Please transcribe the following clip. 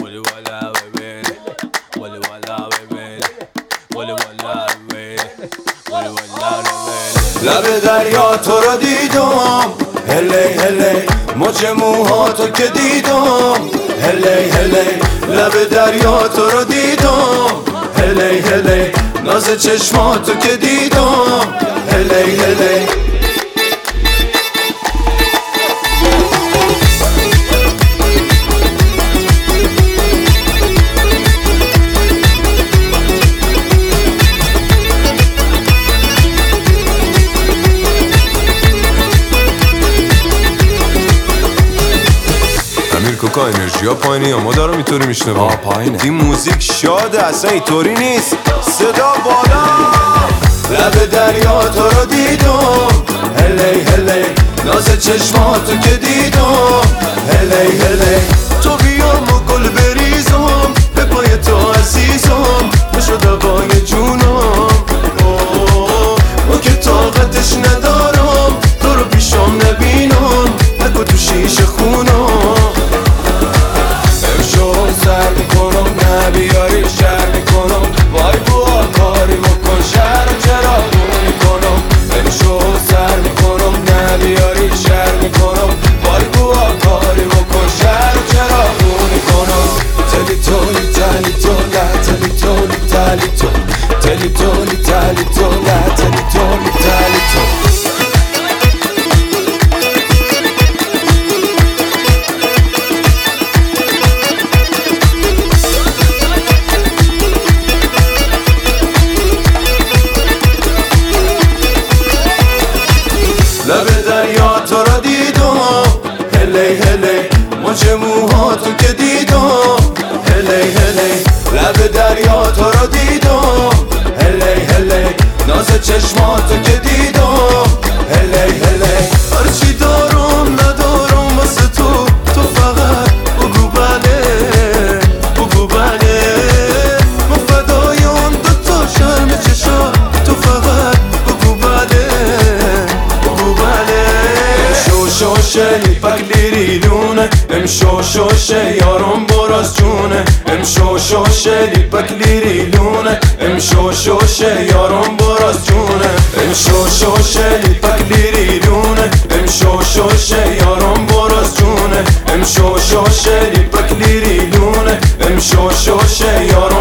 ولی والا ببین ولی والا ببین ولی والا ببین ولی والا ببین لب دریا تو رو دیدم هلی هلی موج موهاتو که دیدم هلی هلی لب دریا تو رو دیدم هلی هلی ناز چشماتو که دیدم هلی هلی کوکا انرژی ها پایینه یا ما دارم اینطوری میشنم؟ پایینه. این موزیک شاده اصلا اینطوری نیست. صدا بالا. لب دریا تو رو دیدم هلی هلی ناز چشماتو که دیدم هلی هلی تو بیام و گل بریزم به پای تو عزیزم بشو دوای جونم او که طاقتش ندارم تو رو پیشم نبینم نگو تو شیشه خونم امشو سر میکنم نبیاری شر میکنم وای بوا کاری بکن شر و چراغونی کنم امشو سر میکنم نبیاری شر میکنم وای بوا کاری بکن شر و چراغونی کنم تلی تولی تلی تو نه تلی تولی تلی تو تلی تولی تلی تو نه تلی تولی تلی تو لب دریا تو رو دیدم هلی هلی موج موهاتو که دیدم هلی هلی لب دریا تو رو دیدم هلی هلی ناز چشماتو که دیدم هلی هلی هرچی دارم ندارم واسه تو تو فقط بگو بله بگو بله من فدای اون دوتا شرم چشا تو فقط بگو بله شوشه لیپک لیریلونه امشو شوشه یارم براز جونه امشو شوشه لیپک لیریلونه امشو شوشه یارم براز جونه امشو شوشه لیپک لیریلونه امشو شوشه یارم براز جونه امشو شوشه لیپک لیریلونه امشو شوشه یارم